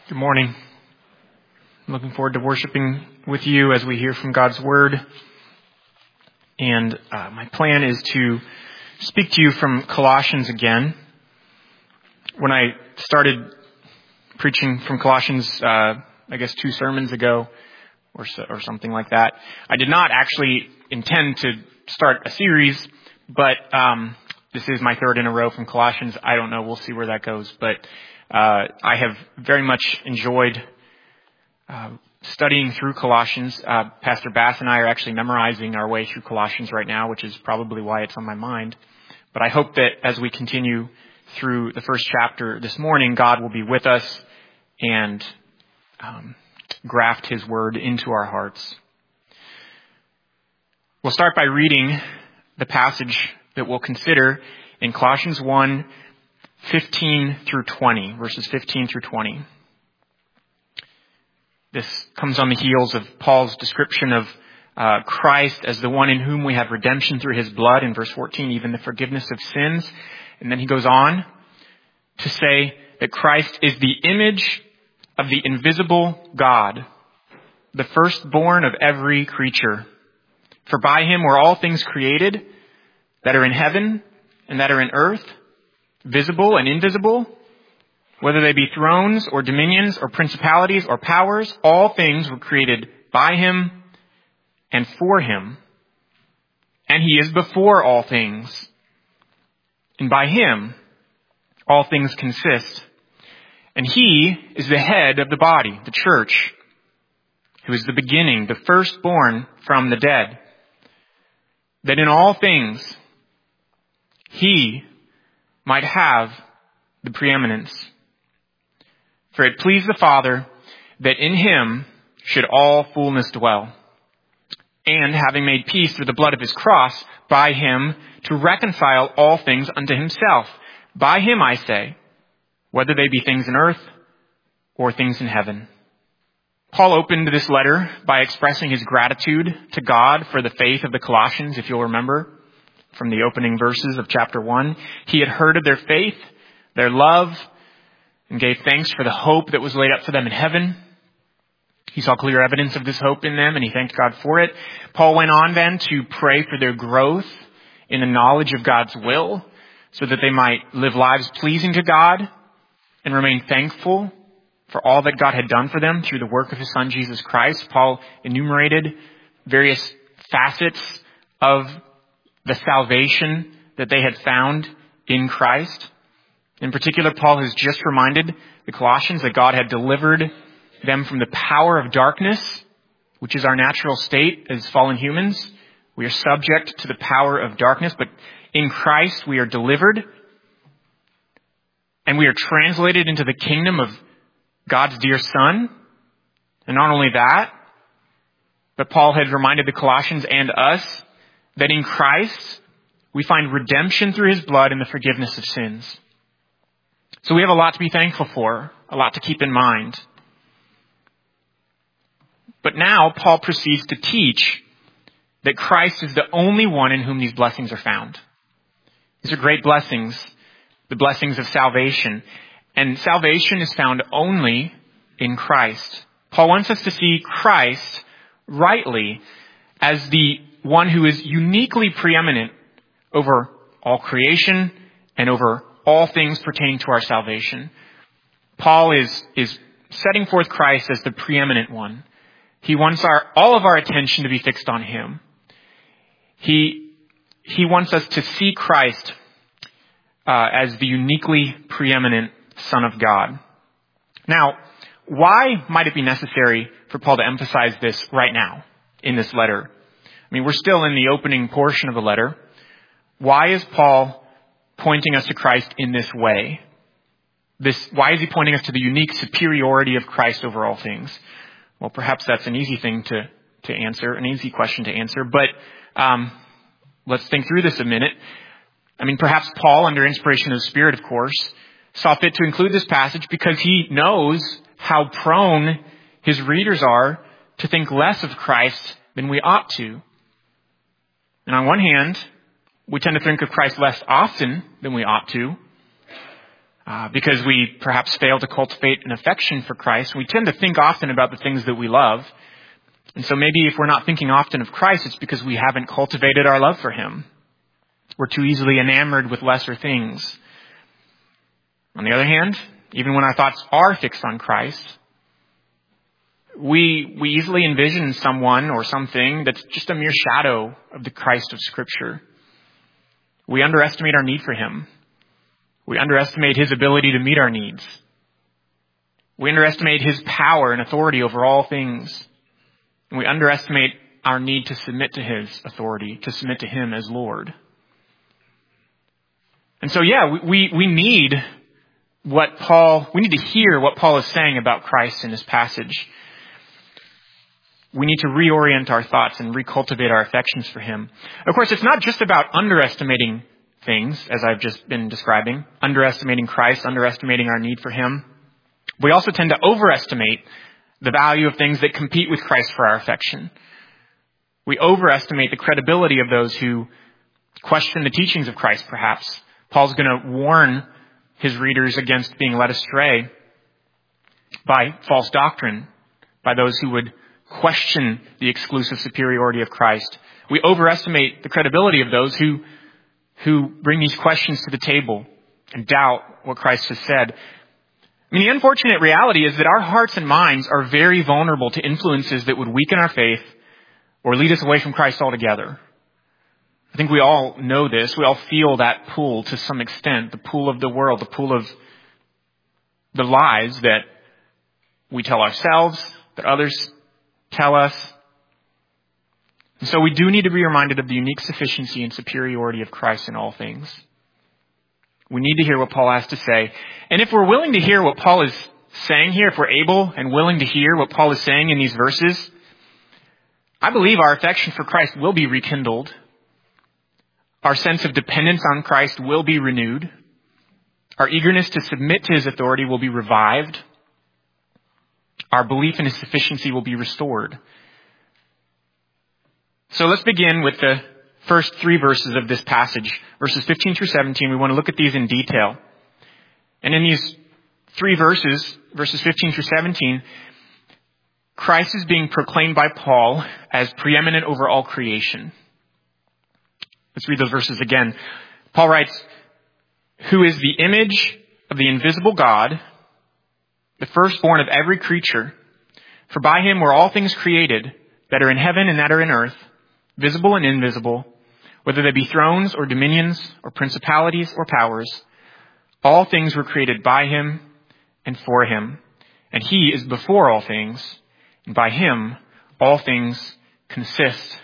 Good morning. I'm looking forward to worshiping with you as we hear from God's Word. And my plan is to speak to you from Colossians again. When I started preaching from Colossians, 2 sermons ago or something like that, I did not actually intend to start a series, but this is my third in a row from Colossians. I don't know. We'll see where that goes. But I have very much enjoyed studying through Colossians. Pastor Bass and I are actually memorizing our way through Colossians right now, which is probably why it's on my mind. But I hope that as we continue through the first chapter this morning, God will be with us and graft His Word into our hearts. We'll start by reading the passage that we'll consider in Colossians 1, 15 through 20, verses 15 through 20. This comes on the heels of Paul's description of Christ as the one in whom we have redemption through His blood, in verse 14, even the forgiveness of sins. And then he goes on to say that Christ is the image of the invisible God, the firstborn of every creature. For by Him were all things created that are in heaven and that are in earth, visible and invisible, whether they be thrones or dominions or principalities or powers, all things were created by Him and for Him. And He is before all things. And by Him, all things consist. And He is the head of the body, the church, who is the beginning, the firstborn from the dead, that in all things He might have the preeminence. For it pleased the Father that in Him should all fullness dwell. And having made peace through the blood of His cross, by Him to reconcile all things unto Himself. By Him, I say, whether they be things in earth or things in heaven. Paul opened this letter by expressing his gratitude to God for the faith of the Colossians, if you'll remember, from the opening verses of chapter 1. He had heard of their faith, their love, and gave thanks for the hope that was laid up for them in heaven. He saw clear evidence of this hope in them, and he thanked God for it. Paul went on then to pray for their growth in the knowledge of God's will, so that they might live lives pleasing to God and remain thankful for all that God had done for them through the work of His Son, Jesus Christ. Paul enumerated various facets of the salvation that they had found in Christ. In particular, Paul has just reminded the Colossians that God had delivered them from the power of darkness, which is our natural state as fallen humans. We are subject to the power of darkness, but in Christ we are delivered, and we are translated into the kingdom of God's dear Son. And not only that, but Paul had reminded the Colossians and us that in Christ we find redemption through His blood and the forgiveness of sins. So we have a lot to be thankful for, a lot to keep in mind. But now Paul proceeds to teach that Christ is the only one in whom these blessings are found. These are great blessings, the blessings of salvation. And salvation is found only in Christ. Paul wants us to see Christ rightly as the one who is uniquely preeminent over all creation and over all things pertaining to our salvation. Paul is setting forth Christ as the preeminent one. He wants all of our attention to be fixed on Him. He wants us to see Christ as the uniquely preeminent Son of God. Now, why might it be necessary for Paul to emphasize this right now in this letter? I mean, we're still in the opening portion of the letter. Why is Paul pointing us to Christ in this way? Why is he pointing us to the unique superiority of Christ over all things? Well, perhaps that's an easy thing to answer, an easy question to answer, but let's think through this a minute. I mean, perhaps Paul, under inspiration of the Spirit, of course, saw fit to include this passage because he knows how prone his readers are to think less of Christ than we ought to. And on one hand, we tend to think of Christ less often than we ought to. because we perhaps fail to cultivate an affection for Christ. We tend to think often about the things that we love. And so maybe if we're not thinking often of Christ, it's because we haven't cultivated our love for him. We're too easily enamored with lesser things. On the other hand, even when our thoughts are fixed on Christ, we easily envision someone or something that's just a mere shadow of the Christ of Scripture. We underestimate our need for him. We underestimate his ability to meet our needs. We underestimate his power and authority over all things. And we underestimate our need to submit to his authority, to submit to him as Lord. And so, we need we need to hear what Paul is saying about Christ in this passage. We need to reorient our thoughts and recultivate our affections for him. Of course, it's not just about underestimating things, as I've just been describing, underestimating Christ, underestimating our need for him. We also tend to overestimate the value of things that compete with Christ for our affection. We overestimate the credibility of those who question the teachings of Christ, perhaps. Paul's going to warn his readers against being led astray by false doctrine, by those who would question the exclusive superiority of Christ. We overestimate the credibility of those who bring these questions to the table and doubt what Christ has said. I mean, the unfortunate reality is that our hearts and minds are very vulnerable to influences that would weaken our faith or lead us away from Christ altogether. I think we all know this. We all feel that pull to some extent, the pull of the world, the pull of the lies that we tell ourselves, that others tell us. And so we do need to be reminded of the unique sufficiency and superiority of Christ in all things. We need to hear what Paul has to say. And if we're willing to hear what Paul is saying here, if we're able and willing to hear what Paul is saying in these verses, I believe our affection for Christ will be rekindled. Our sense of dependence on Christ will be renewed. Our eagerness to submit to his authority will be revived. Our belief in his sufficiency will be restored. So let's begin with the first three verses of this passage. Verses 15 through 17, we want to look at these in detail. And in these three verses, verses 15 through 17, Christ is being proclaimed by Paul as preeminent over all creation. Let's read those verses again. Paul writes, "Who is the image of the invisible God, the firstborn of every creature. For by him were all things created, that are in heaven and that are in earth, visible and invisible, whether they be thrones or dominions or principalities or powers. All things were created by him and for him. And he is before all things, and by him all things consist."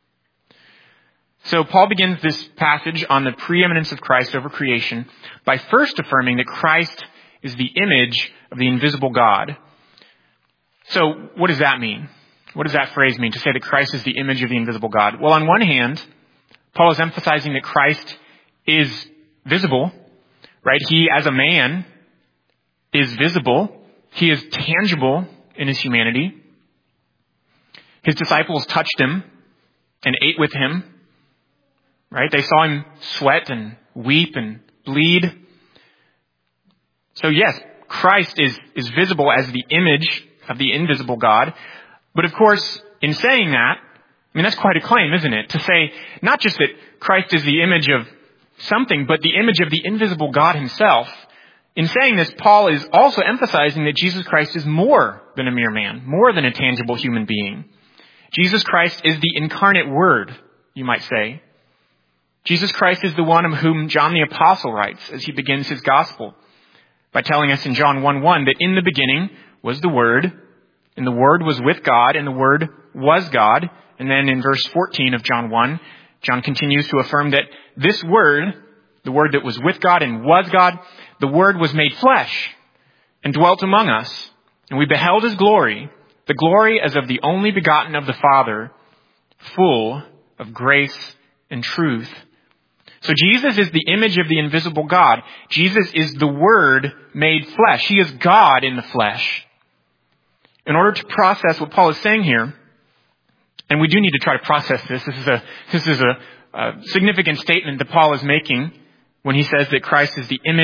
So Paul begins this passage on the preeminence of Christ over creation by first affirming that Christ is the image of the invisible God. So what does that mean? What does that phrase mean, to say that Christ is the image of the invisible God? Well, on one hand, Paul is emphasizing that Christ is visible, right? He, as a man, is visible. He is tangible in his humanity. His disciples touched him and ate with him, right? They saw him sweat and weep and bleed. So yes, Christ is visible as the image of the invisible God. But of course, in saying that, I mean, that's quite a claim, isn't it? To say not just that Christ is the image of something, but the image of the invisible God himself. In saying this, Paul is also emphasizing that Jesus Christ is more than a mere man, more than a tangible human being. Jesus Christ is the incarnate Word, you might say. Jesus Christ is the one of whom John the Apostle writes as he begins his gospel by telling us in John 1:1 that in the beginning was the Word, and the Word was with God, and the Word was God. And then in verse 14 of John 1, John continues to affirm that this Word, the Word that was with God and was God, the Word was made flesh and dwelt among us. And we beheld his glory, the glory as of the only begotten of the Father, full of grace and truth. So Jesus is the image of the invisible God. Jesus is the Word made flesh. He is God in the flesh. In order to process what Paul is saying here, and we do need to try to process this. This is a significant statement that Paul is making when he says that Christ is the image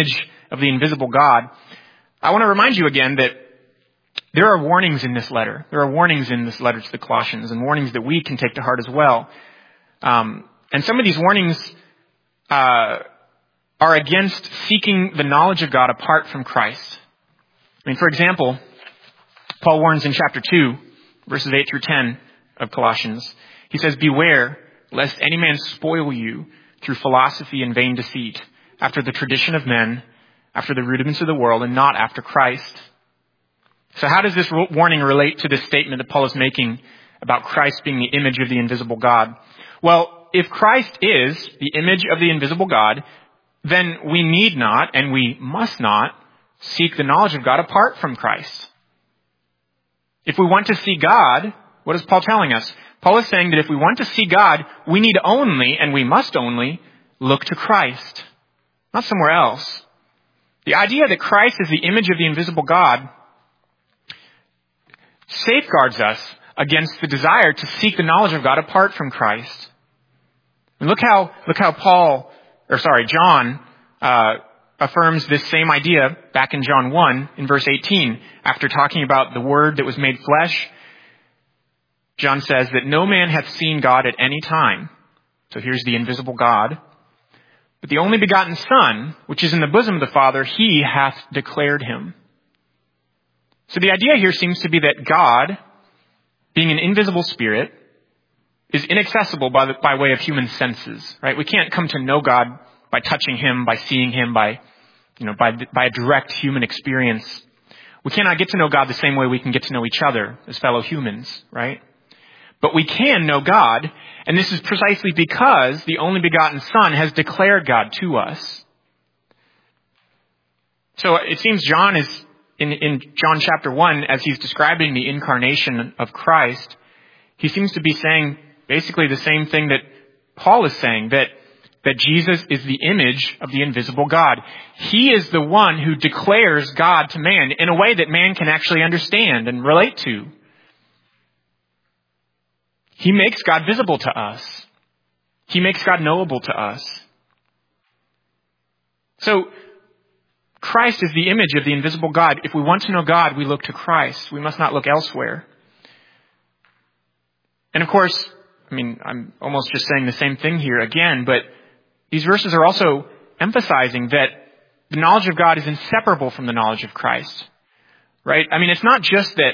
of the invisible God, I want to remind you again that there are warnings in this letter. There are warnings in this letter to the Colossians, and warnings that we can take to heart as well. And some of these warnings are against seeking the knowledge of God apart from Christ. I mean, for example, Paul warns in chapter 2, verses 8 through 10 of Colossians. He says, "Beware, lest any man spoil you through philosophy and vain deceit, after the tradition of men, after the rudiments of the world, and not after Christ." So how does this warning relate to this statement that Paul is making about Christ being the image of the invisible God? Well, if Christ is the image of the invisible God, then we need not and we must not seek the knowledge of God apart from Christ. If we want to see God, what is Paul telling us? Paul is saying that if we want to see God, we need only and we must only look to Christ, not somewhere else. The idea that Christ is the image of the invisible God safeguards us against the desire to seek the knowledge of God apart from Christ. And look how John affirms this same idea back in John 1 in verse 18. After talking about the Word that was made flesh, John says that no man hath seen God at any time. So here's the invisible God. But the only begotten Son, which is in the bosom of the Father, he hath declared him. So the idea here seems to be that God, being an invisible spirit, is inaccessible by way of human senses, right? We can't come to know God by touching him, by seeing him, by a direct human experience. We cannot get to know God the same way we can get to know each other as fellow humans, right? But we can know God, and this is precisely because the only begotten Son has declared God to us. So it seems John is, in John chapter 1, as he's describing the incarnation of Christ, he seems to be saying basically the same thing that Paul is saying, that Jesus is the image of the invisible God. He is the one who declares God to man in a way that man can actually understand and relate to. He makes God visible to us. He makes God knowable to us. So, Christ is the image of the invisible God. If we want to know God, we look to Christ. We must not look elsewhere. And of course, I'm almost just saying the same thing here again, but these verses are also emphasizing that the knowledge of God is inseparable from the knowledge of Christ. Right? It's not just that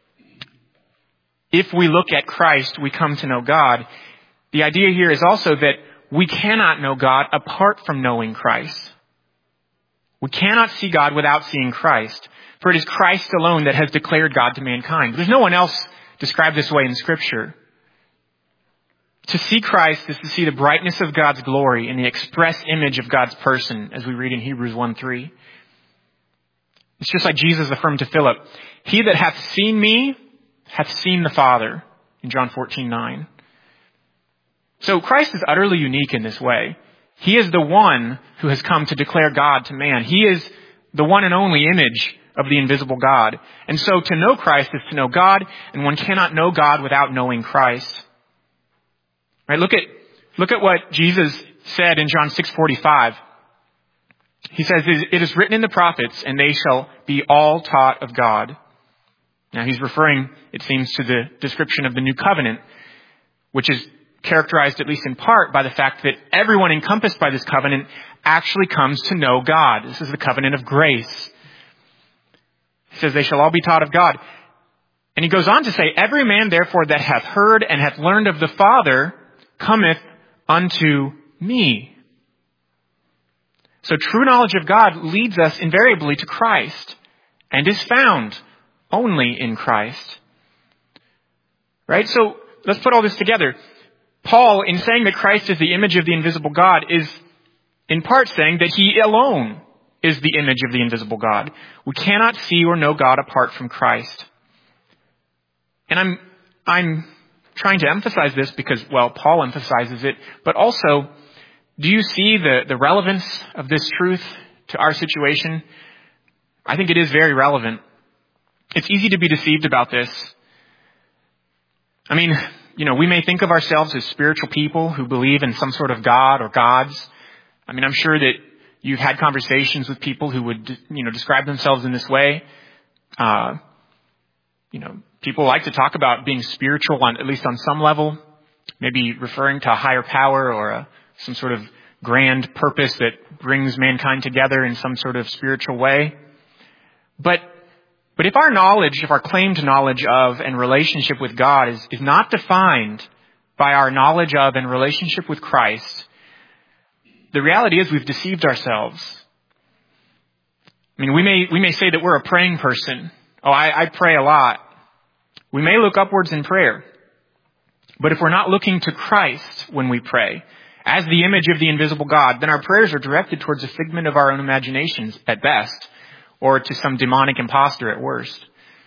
if we look at Christ, we come to know God. The idea here is also that we cannot know God apart from knowing Christ. We cannot see God without seeing Christ. For it is Christ alone that has declared God to mankind. There's no one else described this way in Scripture. To see Christ is to see the brightness of God's glory in the express image of God's person, as we read in Hebrews 1:3. It's just like Jesus affirmed to Philip, "He that hath seen me hath seen the Father," in John 14:9. So Christ is utterly unique in this way. He is the one who has come to declare God to man. He is the one and only image of the invisible God. And so to know Christ is to know God, and one cannot know God without knowing Christ. Right? Look at what Jesus said in John 6:45. He says, "It is written in the prophets, and they shall be all taught of God." Now he's referring, it seems, to the description of the new covenant, which is characterized at least in part by the fact that everyone encompassed by this covenant actually comes to know God. This is the covenant of grace. He says they shall all be taught of God. And he goes on to say, "Every man therefore that hath heard and hath learned of the Father cometh unto me." So true knowledge of God leads us invariably to Christ and is found only in Christ. Right? So let's put all this together. Paul, in saying that Christ is the image of the invisible God, is in part saying that he alone is the image of the invisible God. We cannot see or know God apart from Christ. And I'm trying to emphasize this because, well, Paul emphasizes it, but also, do you see the relevance of this truth to our situation? I think it is very relevant. It's easy to be deceived about this. We may think of ourselves as spiritual people who believe in some sort of God or gods. I'm sure that you've had conversations with people who would, describe themselves in this way. People like to talk about being spiritual at least on some level, maybe referring to a higher power or some sort of grand purpose that brings mankind together in some sort of spiritual way. But if our claimed knowledge of and relationship with God is not defined by our knowledge of and relationship with Christ, the reality is we've deceived ourselves. I mean, we may say that we're a praying person. Oh, I pray a lot. We may look upwards in prayer. But if we're not looking to Christ when we pray, as the image of the invisible God, then our prayers are directed towards a figment of our own imaginations at best, or to some demonic impostor at worst.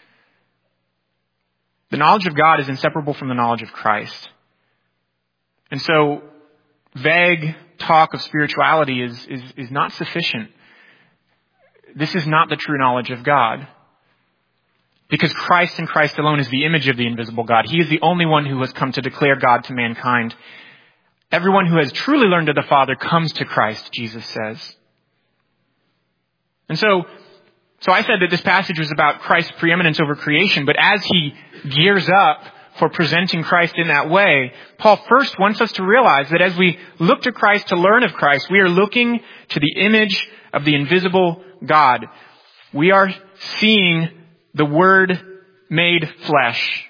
The knowledge of God is inseparable from the knowledge of Christ. And so, vague talk of spirituality is not sufficient. This is not the true knowledge of God. Because Christ and Christ alone is the image of the invisible God. He is the only one who has come to declare God to mankind. Everyone who has truly learned of the Father comes to Christ, Jesus says. And so I said that this passage was about Christ's preeminence over creation, but as he gears up for presenting Christ in that way, Paul first wants us to realize that as we look to Christ to learn of Christ, we are looking to the image of the invisible God. We are seeing the Word made flesh.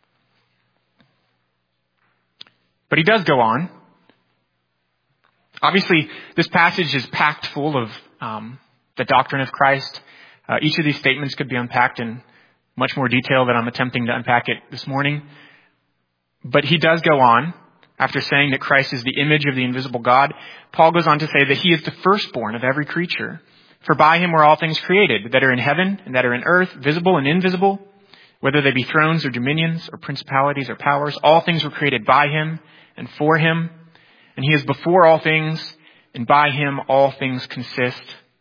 But he does go on. Obviously, this passage is packed full of the doctrine of Christ. Each of these statements could be unpacked in much more detail than I'm attempting to unpack it this morning. But he does go on, after saying that Christ is the image of the invisible God. Paul goes on to say that he is the firstborn of every creature. For by him were all things created, that are in heaven and that are in earth, visible and invisible, whether they be thrones or dominions or principalities or powers. All things were created by him and for him. And he is before all things, and by him all things consist.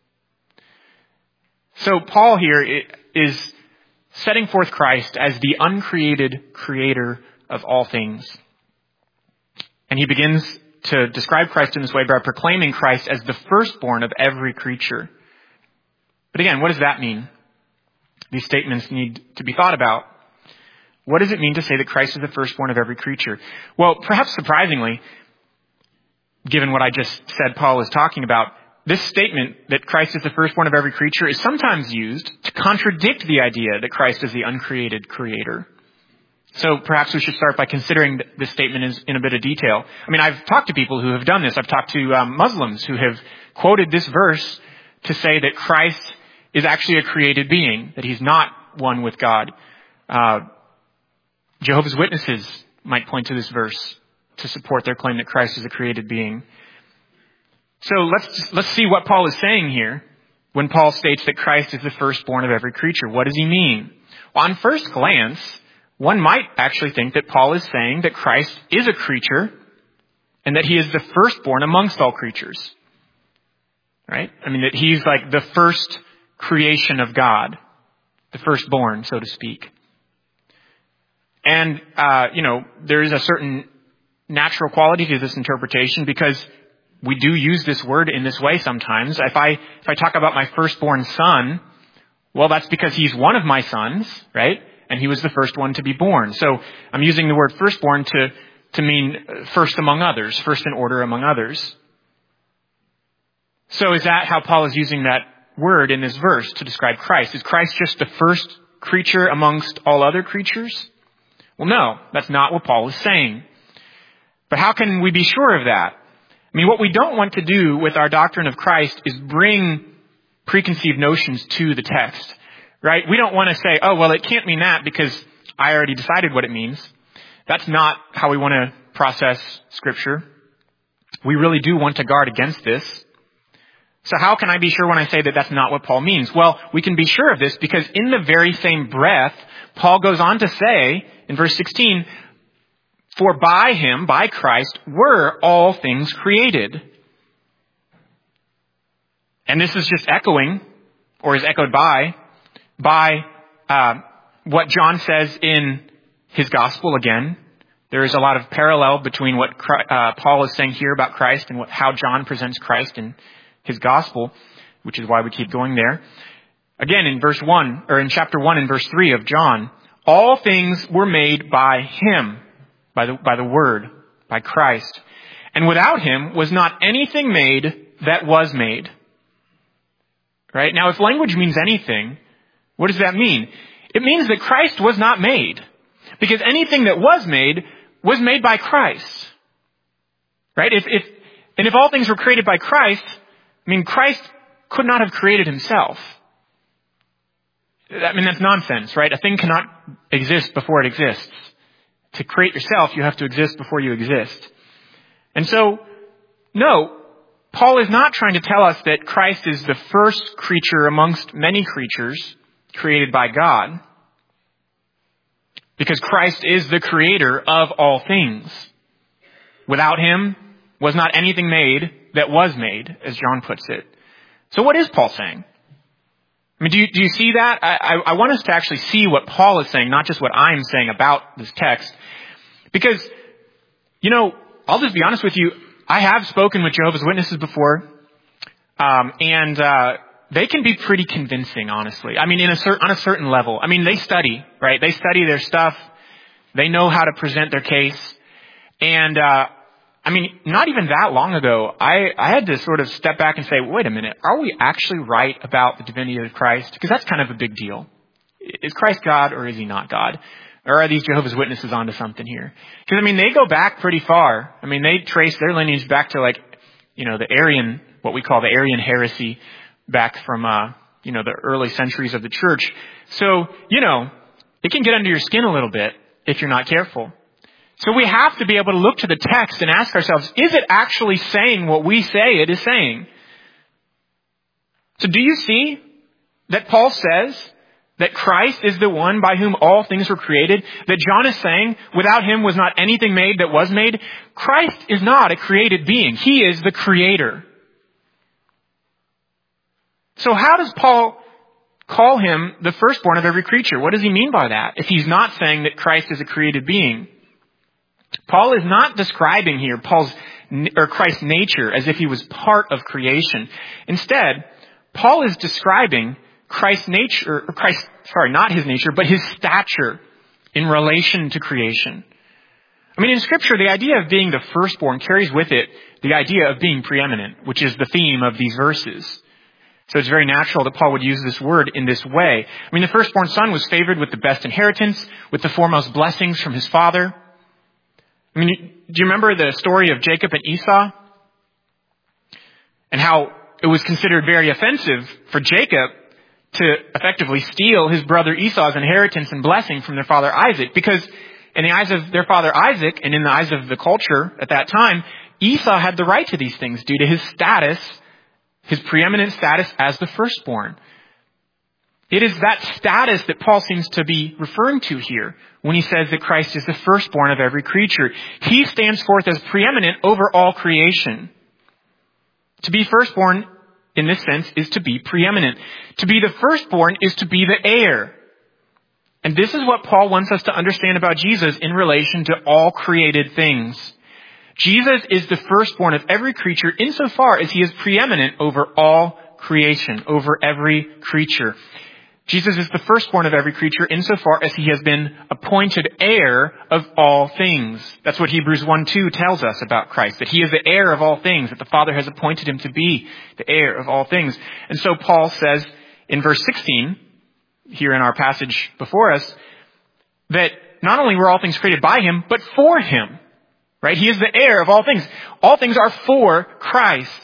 So Paul here is setting forth Christ as the uncreated creator of all things. And he begins to describe Christ in this way by proclaiming Christ as the firstborn of every creature. But again, what does that mean? These statements need to be thought about. What does it mean to say that Christ is the firstborn of every creature? Well, perhaps surprisingly, given what I just said Paul is talking about, this statement that Christ is the firstborn of every creature is sometimes used to contradict the idea that Christ is the uncreated creator. So perhaps we should start by considering this statement in a bit of detail. I mean, I've talked to people who have done this. I've talked to Muslims who have quoted this verse to say that Christ is actually a created being, that he's not one with God. Jehovah's Witnesses might point to this verse to support their claim that Christ is a created being. So let's see what Paul is saying here when Paul states that Christ is the firstborn of every creature. What does he mean? Well, on first glance, one might actually think that Paul is saying that Christ is a creature and that he is the firstborn amongst all creatures. Right? I mean, that he's like the first creation of God, the firstborn, so to speak. And, there is a certain natural quality to this interpretation because we do use this word in this way sometimes. If I talk about my firstborn son, well, that's because he's one of my sons, right? And he was the first one to be born. So I'm using the word firstborn to mean first among others, first in order among others. So is that how Paul is using that word in this verse to describe Christ? Is Christ just the first creature amongst all other creatures? Well, no, that's not what Paul is saying. But how can we be sure of that? I mean, what we don't want to do with our doctrine of Christ is bring preconceived notions to the text, right? We don't want to say, oh, well, it can't mean that because I already decided what it means. That's not how we want to process Scripture. We really do want to guard against this. So how can I be sure when I say that that's not what Paul means? Well, we can be sure of this because in the very same breath, Paul goes on to say in verse 16, for by him, by Christ, were all things created. And this is just echoing, or is echoed by what John says in his gospel again. There is a lot of parallel between what Paul is saying here about Christ and how John presents Christ in his gospel, which is why we keep going there. Again, in verse 1, or in chapter 1 and verse 3 of John, all things were made by him, by the word, by Christ. And without him was not anything made that was made. Right? Now, if language means anything, what does that mean? It means that Christ was not made. Because anything that was made by Christ. Right? If all things were created by Christ, Christ could not have created himself. That's nonsense, right? A thing cannot exist before it exists. To create yourself, you have to exist before you exist. And so, no, Paul is not trying to tell us that Christ is the first creature amongst many creatures created by God. Because Christ is the creator of all things. Without him was not anything made that was made, as John puts it. So what is Paul saying? Do you see that? I want us to actually see what Paul is saying, not just what I'm saying about this text. Because, I'll just be honest with you. I have spoken with Jehovah's Witnesses before. And they can be pretty convincing, honestly. On a certain level. They study, right? They study their stuff. They know how to present their case. And, not even that long ago, I had to sort of step back and say, wait a minute, are we actually right about the divinity of Christ? Because that's kind of a big deal. Is Christ God or is he not God? Or are these Jehovah's Witnesses onto something here? Because, they go back pretty far. They trace their lineage back to the Arian, what we call the Arian heresy, back from, the early centuries of the church. So, it can get under your skin a little bit if you're not careful. So we have to be able to look to the text and ask ourselves, is it actually saying what we say it is saying? So do you see that Paul says that Christ is the one by whom all things were created? That John is saying, without him was not anything made that was made? Christ is not a created being. He is the creator. So how does Paul call him the firstborn of every creature? What does he mean by that, if he's not saying that Christ is a created being? Paul is not describing here Christ's nature as if he was part of creation. Instead, Paul is describing Christ's nature, not his nature, but his stature in relation to creation. In Scripture, the idea of being the firstborn carries with it the idea of being preeminent, which is the theme of these verses. So it's very natural that Paul would use this word in this way. The firstborn son was favored with the best inheritance, with the foremost blessings from his father. Do you remember the story of Jacob and Esau? And how it was considered very offensive for Jacob to effectively steal his brother Esau's inheritance and blessing from their father Isaac. Because in the eyes of their father Isaac, and in the eyes of the culture at that time, Esau had the right to these things due to his status, his preeminent status as the firstborn. It is that status that Paul seems to be referring to here when he says that Christ is the firstborn of every creature. He stands forth as preeminent over all creation. To be firstborn, in this sense, is to be preeminent. To be the firstborn is to be the heir. And this is what Paul wants us to understand about Jesus in relation to all created things. Jesus is the firstborn of every creature insofar as he is preeminent over all creation, over every creature. Jesus is the firstborn of every creature insofar as he has been appointed heir of all things. That's what Hebrews 1:2 tells us about Christ, that he is the heir of all things, that the Father has appointed him to be the heir of all things. And so Paul says in verse 16, here in our passage before us, that not only were all things created by him, but for him. Right? He is the heir of all things. All things are for Christ.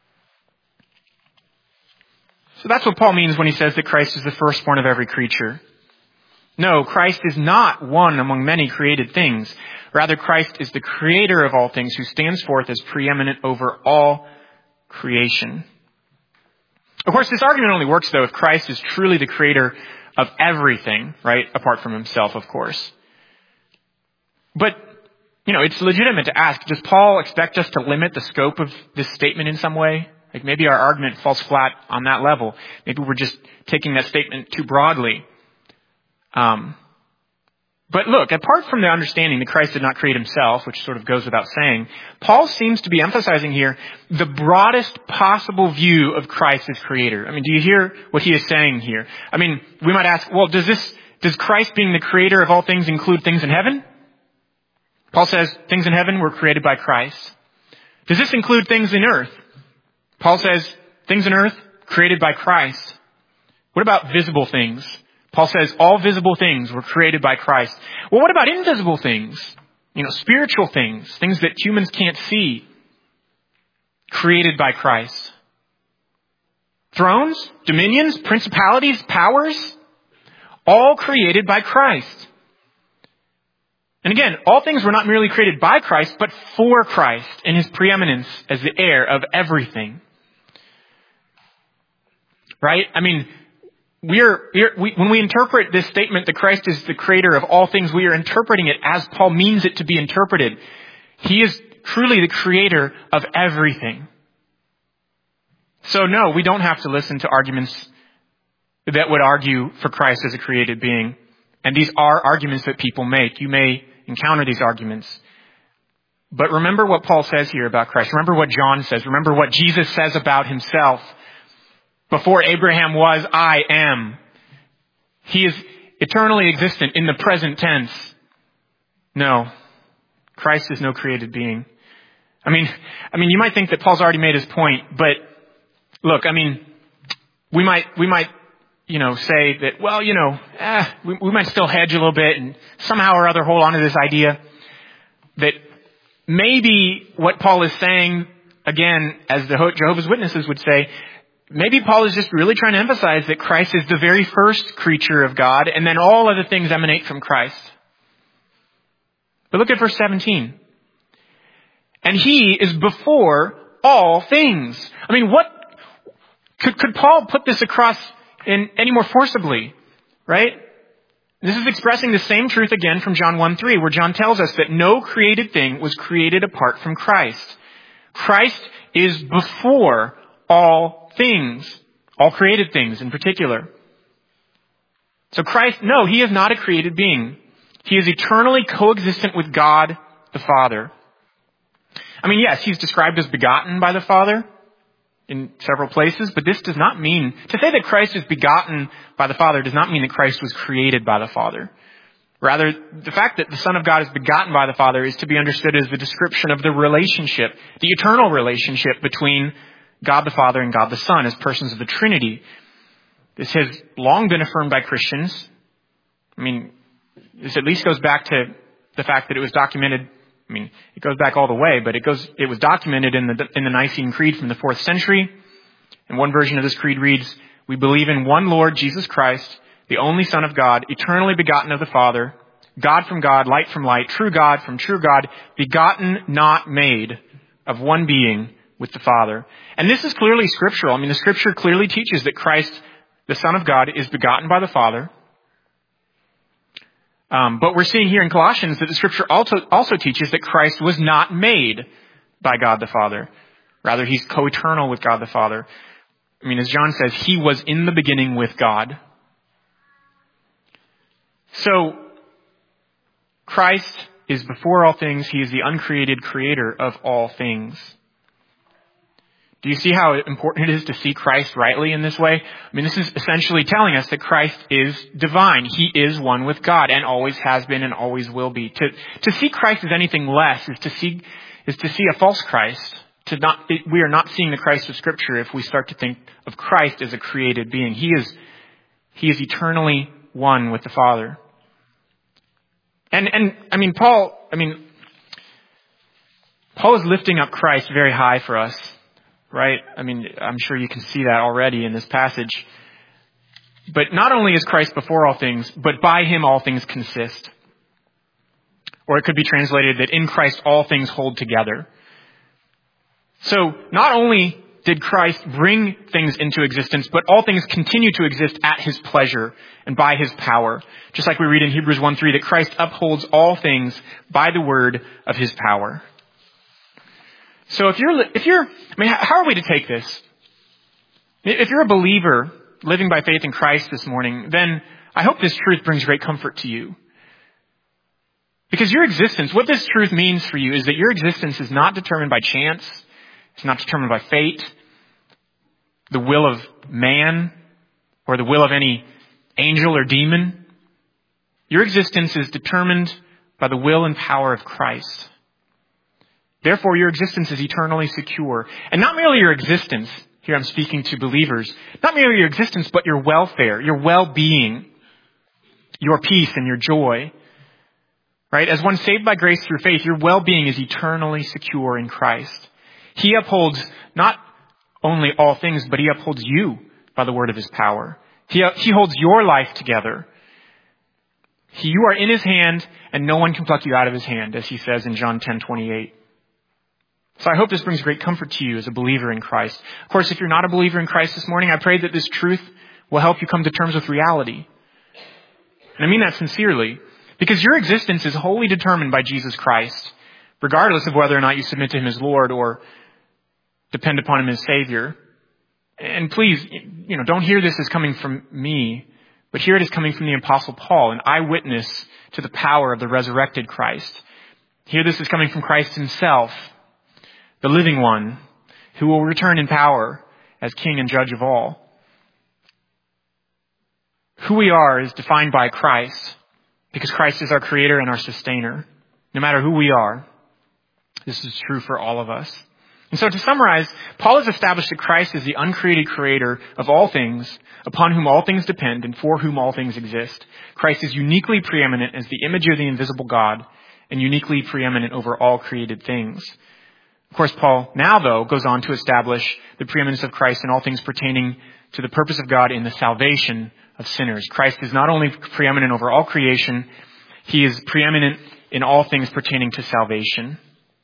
So that's what Paul means when he says that Christ is the firstborn of every creature. No, Christ is not one among many created things. Rather, Christ is the creator of all things who stands forth as preeminent over all creation. Of course, this argument only works, though, if Christ is truly the creator of everything, right? Apart from himself, of course. But, it's legitimate to ask, does Paul expect us to limit the scope of this statement in some way? Like maybe our argument falls flat on that level. Maybe we're just taking that statement too broadly. But look, apart from the understanding that Christ did not create himself, which sort of goes without saying, Paul seems to be emphasizing here the broadest possible view of Christ as creator. I mean, do you hear what he is saying here? I mean, we might ask, well, does Christ being the creator of all things include things in heaven? Paul says things in heaven were created by Christ. Does this include things in earth? Paul says things in earth created by Christ. What about visible things? Paul says all visible things were created by Christ. Well, what about invisible things? Spiritual things, things that humans can't see, created by Christ. Thrones, dominions, principalities, powers, all created by Christ. And again, all things were not merely created by Christ, but for Christ in his preeminence as the heir of everything. Right? I mean, when we interpret this statement that Christ is the creator of all things, we are interpreting it as Paul means it to be interpreted. He is truly the creator of everything. So no, we don't have to listen to arguments that would argue for Christ as a created being. And these are arguments that people make. You may encounter these arguments. But remember what Paul says here about Christ. Remember what John says. Remember what Jesus says about himself. Before Abraham was, I am. He is eternally existent in the present tense. No, Christ is no created being. I mean, you might think that Paul's already made his point, but look, we might, say that, well, we might still hedge a little bit and somehow or other hold on to this idea that maybe what Paul is saying, again, as the Jehovah's Witnesses would say, maybe Paul is just really trying to emphasize that Christ is the very first creature of God, and then all other things emanate from Christ. But look at verse 17. And he is before all things. What could Paul put this across in any more forcibly? Right? This is expressing the same truth again from John 1:3, where John tells us that no created thing was created apart from Christ. Christ is before all things, all created things in particular. So Christ, no, he is not a created being. He is eternally coexistent with God the Father. Yes, he's described as begotten by the Father in several places, but this does not mean, to say that Christ is begotten by the Father does not mean that Christ was created by the Father. Rather, the fact that the Son of God is begotten by the Father is to be understood as the description of the relationship, the eternal relationship between God the Father and God the Son as persons of the Trinity. This has long been affirmed by Christians. This at least goes back to the fact that it was documented. It goes back all the way, but it was documented in the Nicene Creed from the 4th century. And one version of this creed reads, "We believe in one Lord Jesus Christ, the only Son of God, eternally begotten of the Father, God from God, light from light, true God from true God, begotten, not made, of one being with the Father." And this is clearly scriptural. The scripture clearly teaches that Christ, the Son of God, is begotten by the Father. But we're seeing here in Colossians that the scripture also teaches that Christ was not made by God the Father. Rather, he's co-eternal with God the Father. As John says, he was in the beginning with God. So, Christ is before all things. He is the uncreated creator of all things. Do you see how important it is to see Christ rightly in this way? This is essentially telling us that Christ is divine. He is one with God and always has been and always will be. To see Christ as anything less is to see a false Christ. We are not seeing the Christ of Scripture if we start to think of Christ as a created being. He is eternally one with the Father. Paul is lifting up Christ very high for us. Right? I'm sure you can see that already in this passage. But not only is Christ before all things, but by him all things consist. Or it could be translated that in Christ all things hold together. So not only did Christ bring things into existence, but all things continue to exist at his pleasure and by his power. Just like we read in Hebrews 1:3 that Christ upholds all things by the word of his power. So how are we to take this? If you're a believer living by faith in Christ this morning, then I hope this truth brings great comfort to you. Because your existence, what this truth means for you is that your existence is not determined by chance. It's not determined by fate, the will of man, or the will of any angel or demon. Your existence is determined by the will and power of Christ. Therefore, your existence is eternally secure. And not merely your existence, here I'm speaking to believers, not merely your existence, but your welfare, your well-being, your peace and your joy. Right? As one saved by grace through faith, your well-being is eternally secure in Christ. He upholds not only all things, but he upholds you by the word of his power. He holds your life together. You are in his hand, and no one can pluck you out of his hand, as he says in John 10:28. So I hope this brings great comfort to you as a believer in Christ. Of course, if you're not a believer in Christ this morning, I pray that this truth will help you come to terms with reality. And I mean that sincerely. Because your existence is wholly determined by Jesus Christ, regardless of whether or not you submit to him as Lord or depend upon him as Savior. And please, don't hear this as coming from me, but hear it as coming from the Apostle Paul, an eyewitness to the power of the resurrected Christ. Hear this as coming from Christ himself, the living one, who will return in power as King and Judge of all. Who we are is defined by Christ, because Christ is our creator and our sustainer. No matter who we are, this is true for all of us. And so to summarize, Paul has established that Christ is the uncreated creator of all things, upon whom all things depend and for whom all things exist. Christ is uniquely preeminent as the image of the invisible God and uniquely preeminent over all created things. Of course, Paul now, though, goes on to establish the preeminence of Christ in all things pertaining to the purpose of God in the salvation of sinners. Christ is not only preeminent over all creation, he is preeminent in all things pertaining to salvation.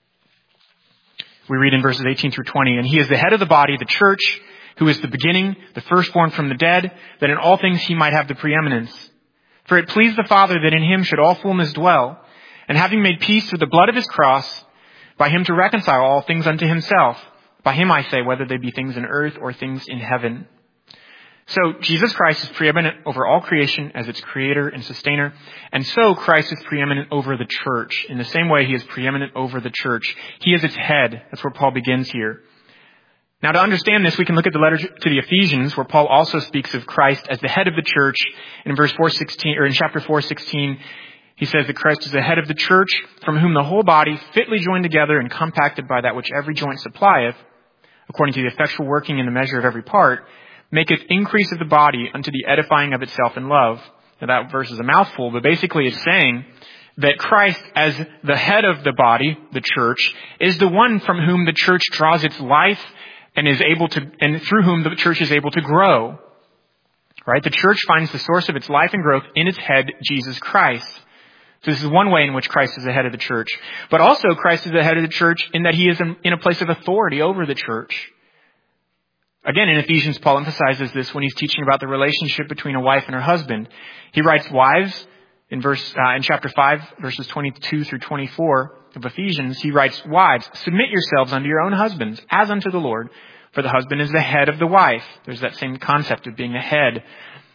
We read in verses 18 through 20, and he is the head of the body, the church, who is the beginning, the firstborn from the dead, that in all things he might have the preeminence. For it pleased the Father that in him should all fullness dwell, and having made peace through the blood of his cross, by him to reconcile all things unto himself. By him I say, whether they be things in earth or things in heaven. So Jesus Christ is preeminent over all creation as its creator and sustainer. And so Christ is preeminent over the church. In the same way, he is preeminent over the church. He is its head. That's where Paul begins here. Now, to understand this, we can look at the letter to the Ephesians, where Paul also speaks of Christ as the head of the church. In verse 4:16, or in chapter 4:16, he says that Christ is the head of the church, from whom the whole body, fitly joined together and compacted by that which every joint supplieth, according to the effectual working in the measure of every part, maketh increase of the body unto the edifying of itself in love. Now that verse is a mouthful, but basically it's saying that Christ, as the head of the body, the church, is the one from whom the church draws its life and through whom the church is able to grow. Right? The church finds the source of its life and growth in its head, Jesus Christ. So this is one way in which Christ is the head of the church. But also Christ is the head of the church in that he is in a place of authority over the church. Again, in Ephesians, Paul emphasizes this when he's teaching about the relationship between a wife and her husband. He writes, wives, in chapter 5, verses 22 through 24 of Ephesians, he writes, wives, submit yourselves unto your own husbands, as unto the Lord, for the husband is the head of the wife. There's that same concept of being the head.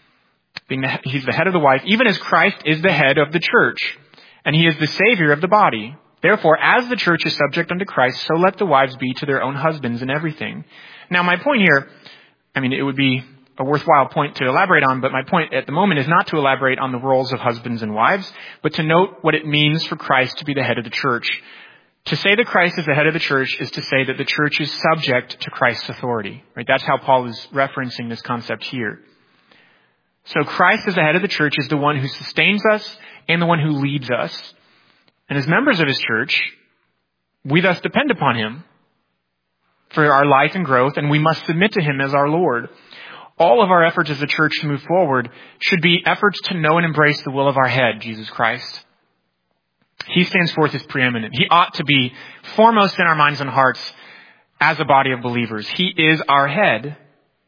He's the head of the wife, even as Christ is the head of the church, and he is the Savior of the body. Therefore, as the church is subject unto Christ, so let the wives be to their own husbands in everything. Now, my point here, it would be a worthwhile point to elaborate on, but my point at the moment is not to elaborate on the roles of husbands and wives, but to note what it means for Christ to be the head of the church. To say that Christ is the head of the church is to say that the church is subject to Christ's authority. Right? That's how Paul is referencing this concept here. So Christ as the head of the church is the one who sustains us and the one who leads us. And as members of his church, we thus depend upon him for our life and growth, and we must submit to him as our Lord. All of our efforts as a church to move forward should be efforts to know and embrace the will of our head, Jesus Christ. He stands forth as preeminent. He ought to be foremost in our minds and hearts as a body of believers. He is our head.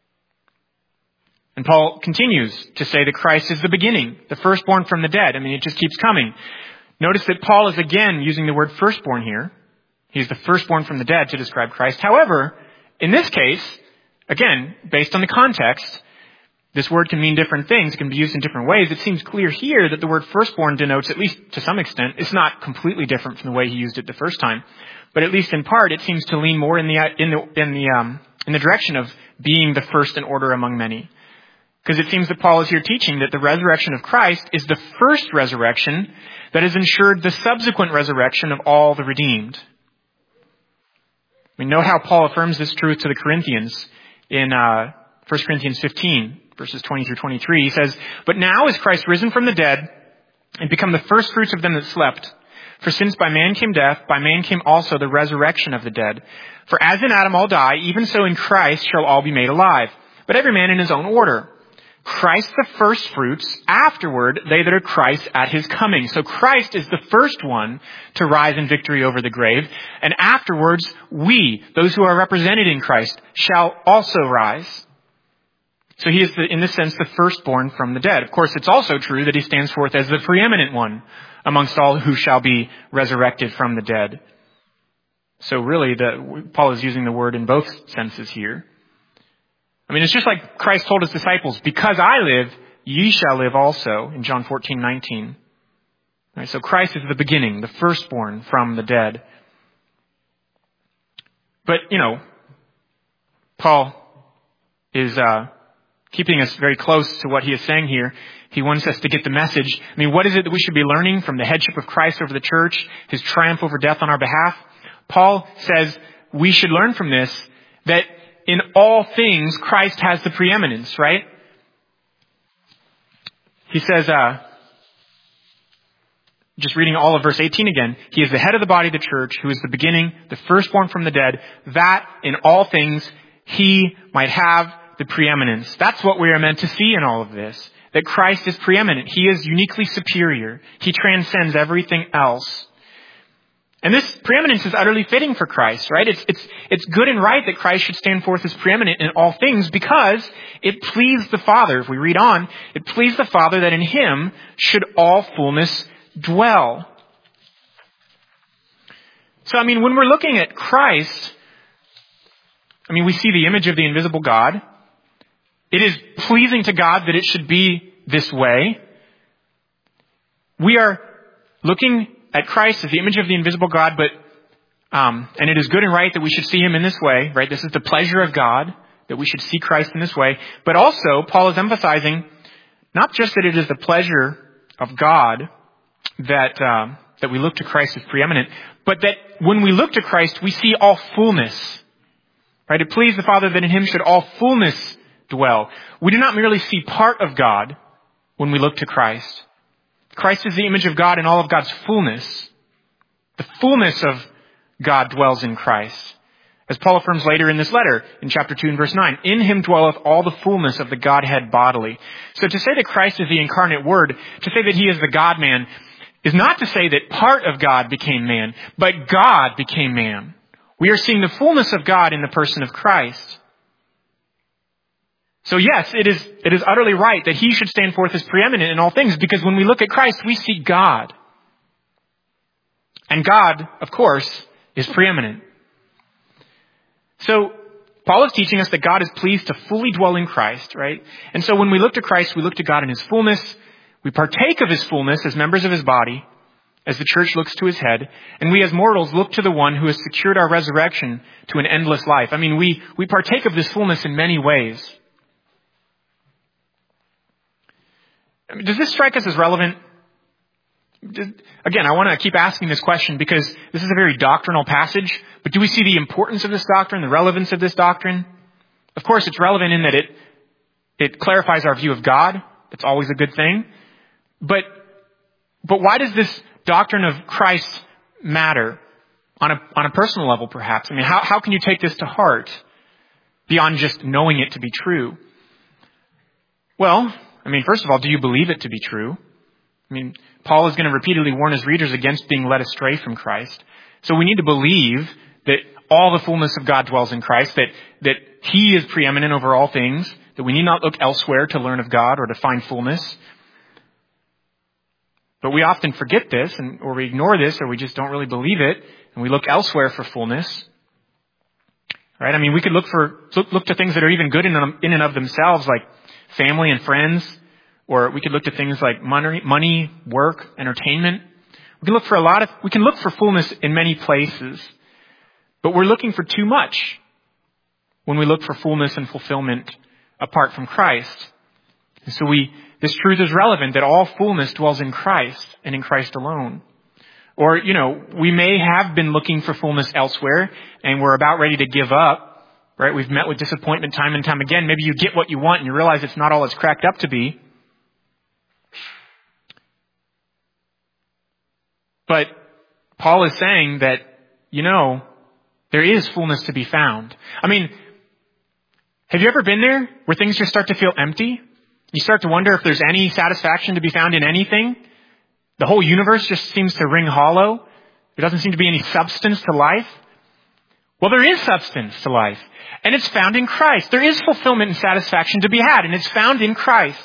And Paul continues to say that Christ is the beginning, the firstborn from the dead. It just keeps coming. Notice that Paul is again using the word firstborn here. He's the firstborn from the dead to describe Christ. However, in this case, again, based on the context, This word can mean different things. It can be used in different ways. It seems clear here that the word firstborn denotes, at least to some extent, it's not completely different from the way he used it the first time, but at least in part, it seems to lean more in the direction of being the first in order among many. Because it seems that Paul is here teaching that the resurrection of Christ is the first resurrection that has ensured the subsequent resurrection of all the redeemed. We know how Paul affirms this truth to the Corinthians in 1 Corinthians 15, verses 20 through 23. He says, "But now is Christ risen from the dead and become the first fruits of them that slept. For since by man came death, by man came also the resurrection of the dead. For as in Adam all die, even so in Christ shall all be made alive. But every man in his own order. Christ the first fruits, afterward they that are Christ at his coming." So Christ is the first one to rise in victory over the grave. And afterwards, we, those who are represented in Christ, shall also rise. So he is, in this sense, the firstborn from the dead. Of course, it's also true that he stands forth as the preeminent one amongst all who shall be resurrected from the dead. So really, Paul is using the word in both senses here. I mean, it's just like Christ told his disciples, "Because I live, ye shall live also," in John 14:19. Right, so Christ is the beginning, the firstborn from the dead. But, Paul is keeping us very close to what he is saying here. He wants us to get the message. I mean, what is it that we should be learning from the headship of Christ over the church, his triumph over death on our behalf? Paul says we should learn from this that in all things, Christ has the preeminence, right? He says, just reading all of verse 18 again, "He is the head of the body of the church, who is the beginning, the firstborn from the dead, that in all things he might have the preeminence." That's what we are meant to see in all of this, that Christ is preeminent. He is uniquely superior. He transcends everything else. And this preeminence is utterly fitting for Christ, right? It's good and right that Christ should stand forth as preeminent in all things because it pleased the Father. If we read on, it pleased the Father that in him should all fullness dwell. So, I mean, when we're looking at Christ, I mean, we see the image of the invisible God. It is pleasing to God that it should be this way. We are looking at Christ as the image of the invisible God, but and it is good and right that we should see him in this way, right? This is the pleasure of God, that we should see Christ in this way. But also, Paul is emphasizing not just that it is the pleasure of God that we look to Christ as preeminent, but that when we look to Christ, we see all fullness, right? It pleased the Father that in him should all fullness dwell. We do not merely see part of God when we look to Christ. Christ is the image of God in all of God's fullness. The fullness of God dwells in Christ. As Paul affirms later in this letter, in chapter 2 and verse 9, "In him dwelleth all the fullness of the Godhead bodily." So to say that Christ is the incarnate Word, to say that he is the God-man, is not to say that part of God became man, but God became man. We are seeing the fullness of God in the person of Christ. So yes, it is utterly right that he should stand forth as preeminent in all things, because when we look at Christ, we see God. And God, of course, is preeminent. So Paul is teaching us that God is pleased to fully dwell in Christ, right? And so when we look to Christ, we look to God in his fullness. We partake of his fullness as members of his body, as the church looks to his head. And we as mortals look to the one who has secured our resurrection to an endless life. I mean, we partake of this fullness in many ways. Does this strike us as relevant? Again, I want to keep asking this question because this is a very doctrinal passage, but do we see the importance of this doctrine, the relevance of this doctrine? Of course, it's relevant in that it clarifies our view of God. That's always a good thing. But why does this doctrine of Christ matter on a personal level, perhaps? I mean, how can you take this to heart beyond just knowing it to be true? Well, I mean, first of all, do you believe it to be true? I mean, Paul is going to repeatedly warn his readers against being led astray from Christ. So we need to believe that all the fullness of God dwells in Christ, that he is preeminent over all things, that we need not look elsewhere to learn of God or to find fullness. But we often forget this, or we ignore this, or we just don't really believe it, and we look elsewhere for fullness. Right? I mean, we could look to things that are even good in and of themselves, like family and friends, or we could look to things like money, work, entertainment. We can look for fullness in many places, but we're looking for too much when we look for fullness and fulfillment apart from Christ. And so this truth is relevant, that all fullness dwells in Christ and in Christ alone. Or, we may have been looking for fullness elsewhere and we're about ready to give up, right? We've met with disappointment time and time again. Maybe you get what you want and you realize it's not all it's cracked up to be. But Paul is saying that, there is fullness to be found. I mean, have you ever been there where things just start to feel empty? You start to wonder if there's any satisfaction to be found in anything. The whole universe just seems to ring hollow. There doesn't seem to be any substance to life. Well, there is substance to life, and it's found in Christ. There is fulfillment and satisfaction to be had, and it's found in Christ.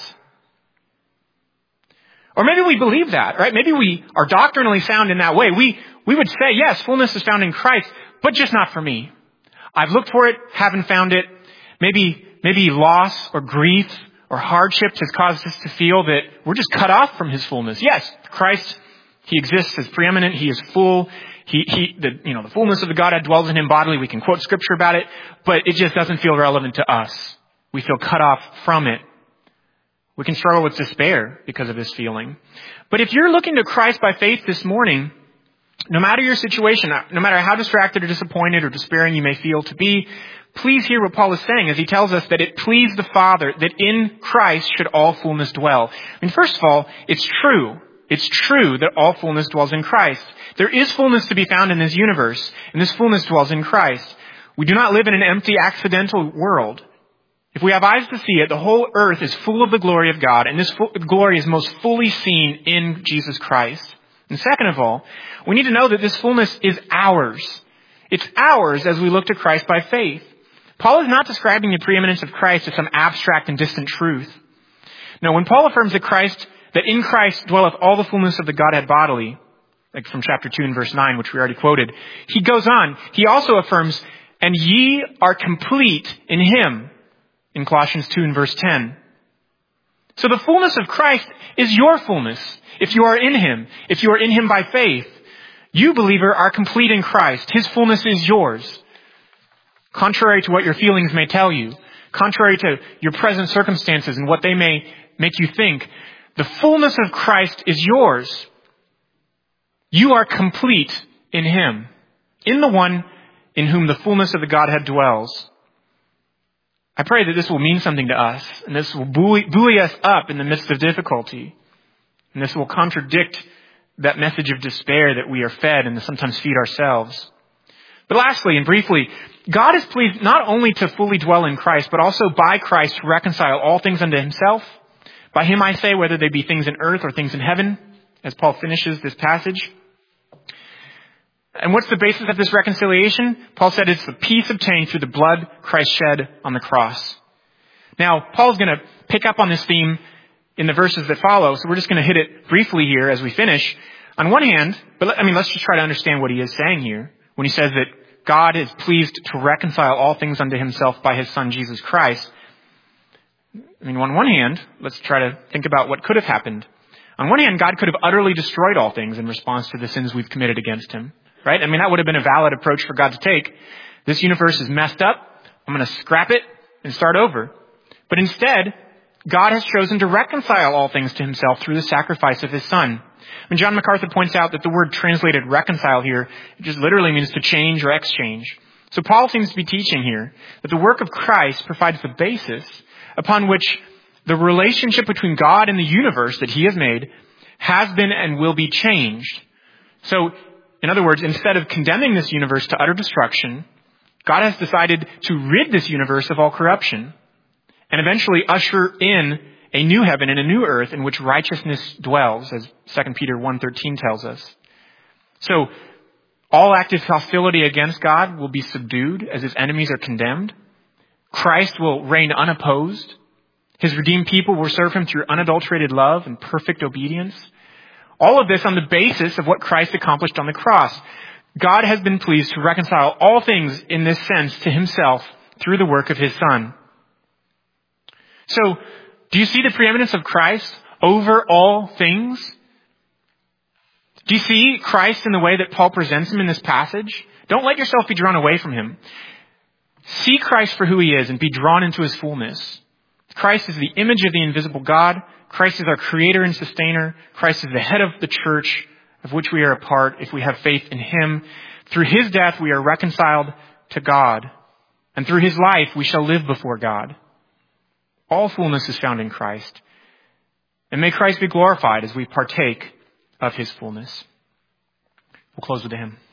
Or maybe we believe that, right? Maybe we are doctrinally sound in that way. We would say, yes, fullness is found in Christ, but just not for me. I've looked for it, haven't found it. Maybe loss or grief or hardships has caused us to feel that we're just cut off from His fullness. Yes, Christ, He exists as preeminent. He is full. The fullness of the Godhead dwells in Him bodily. We can quote Scripture about it, but it just doesn't feel relevant to us. We feel cut off from it. We can struggle with despair because of this feeling. But if you're looking to Christ by faith this morning, no matter your situation, no matter how distracted or disappointed or despairing you may feel to be, please hear what Paul is saying as he tells us that it pleased the Father that in Christ should all fullness dwell. I mean, first of all, it's true. It's true that all fullness dwells in Christ. There is fullness to be found in this universe, and this fullness dwells in Christ. We do not live in an empty, accidental world. If we have eyes to see it, the whole earth is full of the glory of God, and this glory is most fully seen in Jesus Christ. And second of all, we need to know that this fullness is ours. It's ours as we look to Christ by faith. Paul is not describing the preeminence of Christ as some abstract and distant truth. No, when Paul affirms that in Christ dwelleth all the fullness of the Godhead bodily, like from chapter 2 and verse 9, which we already quoted, he goes on. He also affirms, and ye are complete in Him, in Colossians 2 and verse 10. So the fullness of Christ is your fullness. If you are in Him, if you are in Him by faith, you, believer, are complete in Christ. His fullness is yours. Contrary to what your feelings may tell you, contrary to your present circumstances and what they may make you think, the fullness of Christ is yours. You are complete in Him, in the one in whom the fullness of the Godhead dwells. I pray that this will mean something to us, and this will buoy us up in the midst of difficulty. And this will contradict that message of despair that we are fed and sometimes feed ourselves. But lastly and briefly, God is pleased not only to fully dwell in Christ, but also by Christ to reconcile all things unto Himself. By Him I say, whether they be things in earth or things in heaven, as Paul finishes this passage. And what's the basis of this reconciliation? Paul said it's the peace obtained through the blood Christ shed on the cross. Now, Paul's going to pick up on this theme in the verses that follow, so we're just going to hit it briefly here as we finish. On one hand, let's just try to understand what he is saying here when he says that God is pleased to reconcile all things unto Himself by His Son, Jesus Christ. On one hand, let's try to think about what could have happened. On one hand, God could have utterly destroyed all things in response to the sins we've committed against Him. Right? That would have been a valid approach for God to take. This universe is messed up. I'm going to scrap it and start over. But instead, God has chosen to reconcile all things to Himself through the sacrifice of His Son. John MacArthur points out that the word translated reconcile here just literally means to change or exchange. So Paul seems to be teaching here that the work of Christ provides the basis upon which the relationship between God and the universe that He has made has been and will be changed. So, in other words, instead of condemning this universe to utter destruction, God has decided to rid this universe of all corruption and eventually usher in a new heaven and a new earth in which righteousness dwells, as 2 Peter 1:13 tells us. So, all active hostility against God will be subdued as His enemies are condemned. Christ will reign unopposed. His redeemed people will serve Him through unadulterated love and perfect obedience. All of this on the basis of what Christ accomplished on the cross. God has been pleased to reconcile all things in this sense to himself through the work of his Son. So, do you see the preeminence of Christ over all things? Do you see Christ in the way that Paul presents him in this passage? Don't let yourself be drawn away from him. See Christ for who he is and be drawn into his fullness. Christ is the image of the invisible God. Christ is our creator and sustainer. Christ is the head of the church of which we are a part if we have faith in him. Through his death we are reconciled to God. And through his life we shall live before God. All fullness is found in Christ. And may Christ be glorified as we partake of his fullness. We'll close with a hymn.